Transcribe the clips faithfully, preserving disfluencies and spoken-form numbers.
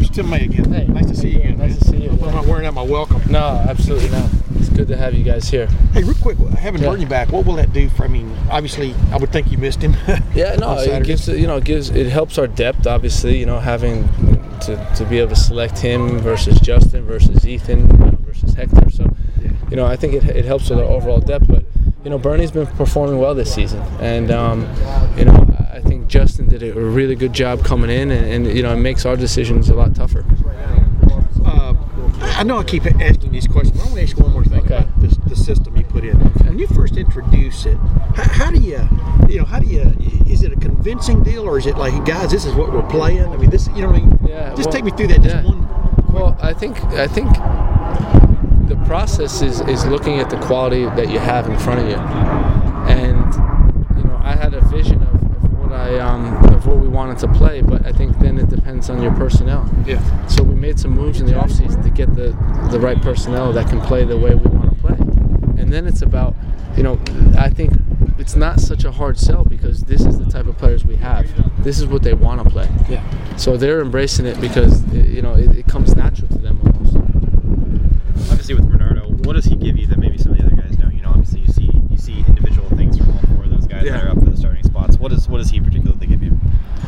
Coach Tim May again. Hey, nice to see you again. Nice man. to see you. I'm not wearing out my welcome. No, absolutely not. It's good to have you guys here. Hey, real quick, having Yeah. Bernie back, what will that do for? I mean, obviously, I would think you missed him. Yeah, no, on it Saturday. gives you know it gives it helps our depth. Obviously, you know, having to, to be able to select him versus Justin versus Ethan you know, versus Hector. So, you know, I think it it helps with our overall depth. But you know, Bernie's been performing well this season, and um, you know, I think Justin did a really good job coming in, and, and you know, it makes our decisions a lot tougher. Uh, I know I keep asking these questions, but I want to ask you one more thing Okay. about this, the system you put in. When you first introduce it, how, how do you, you know, how do you? Is it a convincing deal, or is it like, guys, this is what we're playing? I mean, this, you know what I mean? Yeah, Just well, take me through that. Just yeah. one. Well, I think I think the process is, is looking at the quality that you have in front of you, and you know, I had a vision of, of what I um, of what we wanted to play, but I think then it depends on your personnel. Yeah. So we made some moves in the offseason to get the the right personnel that can play the way we want to play, and then it's about, you know, I think it's not such a hard sell because this is the type of players we have. This is what they want to play. Yeah. So they're embracing it because you know it, it comes natural to them almost. Obviously, with Bernardo, what does he give you that maybe some of the other guys don't? You know, obviously you see you see individual things from all four of those guys Yeah. that are up for the starting spots. What does what does he particularly give you?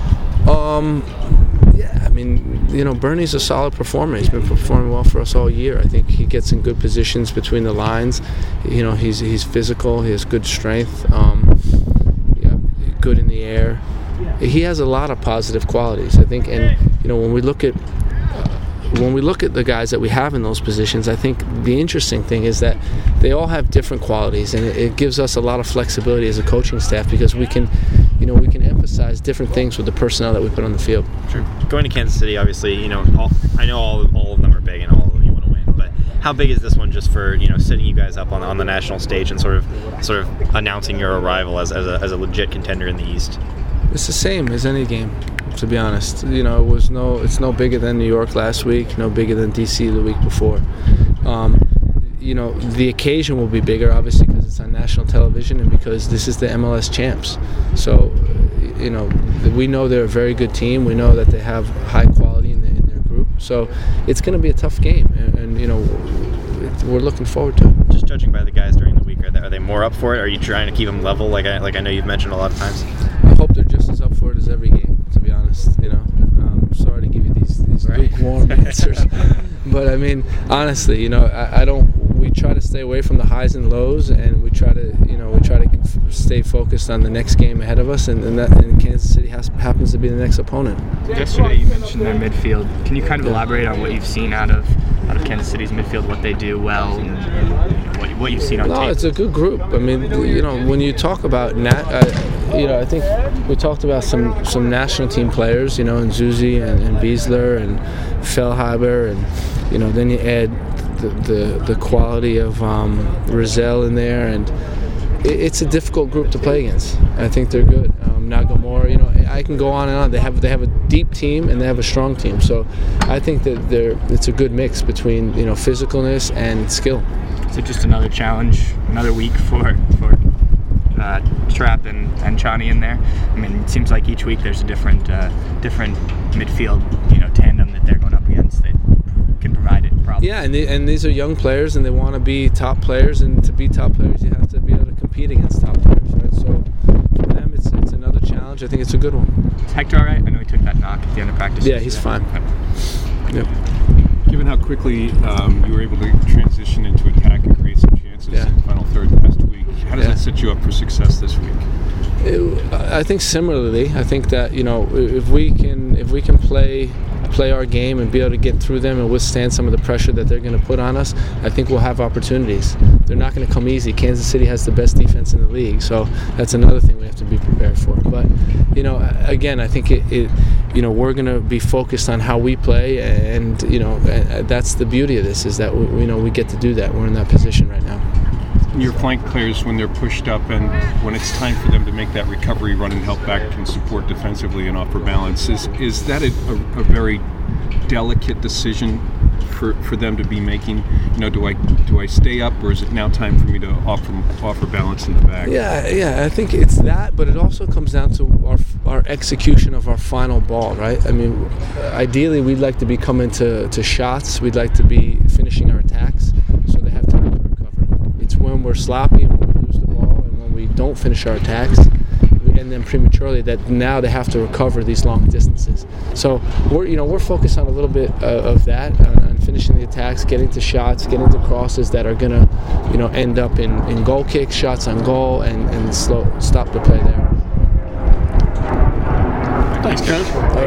Um, yeah, I mean, you know, Bernie's a solid performer. He's been performing well for us all year. I think he gets in good positions between the lines. You know, he's he's physical. He has good strength. Um, yeah, good in the air. He has a lot of positive qualities, I think. And you know, when we look at when we look at the guys that we have in those positions, I think the interesting thing is that they all have different qualities, and it, it gives us a lot of flexibility as a coaching staff because we can, you know, we can emphasize different things with the personnel that we put on the field. Sure. Going to Kansas City, obviously, you know, all, I know all all of them are big and all of them you want to win, but how big is this one just for, you know, setting you guys up on on the national stage and sort of sort of announcing your arrival as as a, as a legit contender in the East? It's the same as any game, to be honest. You know, it was no, it's no bigger than New York last week, no bigger than D C the week before. Um, you know, the occasion will be bigger, obviously, because it's on national television and because this is the M L S champs. So, you know, we know they're a very good team. We know that they have high quality in, the, in their group. So, it's going to be a tough game, and, and you know, it, we're looking forward to it. Just judging by the guys during the week, are they, are they more up for it? Are you trying to keep them level, like I like I know you've mentioned a lot of times? I hope they're just as up for it as every game, to be honest. You know, um, sorry to give you these, these Right. lukewarm answers, but I mean, honestly, you know, I, I don't. We try to stay away from the highs and lows, and we try to, you know, we try to f- stay focused on the next game ahead of us, and, and that and Kansas City has, happens to be the next opponent. Yesterday you mentioned their midfield. Can you kind of elaborate on what you've seen out of out of Kansas City's midfield, what they do well, and you know, what, what you've seen on No, tape? it's a good group. I mean, you know, when you talk about nat, uh, you know, I think we talked about some, some national team players, you know, and Zuzi and, and Beasler and Fellhaber, and you know, then you add the the, the quality of um, Rizal in there, and it, it's a difficult group to play against. I think they're good. Um, Nagamura, you know, I can go on and on. They have they have a deep team and they have a strong team. So I think that they're it's a good mix between, you know, physicalness and skill. So just another challenge, another week for for uh, Trapp and, and Chani in there. I mean, it seems like each week there's a different uh, different midfield, you know, tandem that they're going up against that can provide it. Probably. Yeah, and they, and these are young players, and they want to be top players, and to be top players, you have to be able to compete against top players, right? So for them, it's it's another challenge. I think it's a good one. Is Hector all right? I know he took that knock at the end of practice. Yeah, he's fine. Yep. Given how quickly um, you were able to transition into attack and create some chances Yeah. in the final third last week, how does Yeah. that set you up for success this week? It, I think similarly. I think that, you know, if we can if we can play play our game and be able to get through them and withstand some of the pressure that they're going to put on us, I think we'll have opportunities. They're not going to come easy. Kansas City has the best defense in the league, so that's another thing we have to be prepared for. But, you know, again, I think it, it you know, we're going to be focused on how we play, and, you know, that's the beauty of this, is that we, you know, we get to do that. We're in that position right now. Your flank players, when they're pushed up and when it's time for them to make that recovery run and help back and support defensively and offer balance, is is that a, a, a very delicate decision for, for them to be making? You know, do I do I stay up, or is it now time for me to offer offer balance in the back? Yeah, yeah, I think it's that, but it also comes down to our our execution of our final ball, right? I mean, ideally, we'd like to be coming to, to shots. We'd like to be finishing our attacks, so they have time to recover. It's when we're sloppy and when we lose the ball and when we don't finish our attacks, and then prematurely, that now they have to recover these long distances. So we're, you know, we're focused on a little bit uh, of that, uh, on finishing the attacks, getting to shots, getting to crosses that are gonna, you know, end up in, in goal kicks, shots on goal, and, and slow stop the play there. Thanks, John.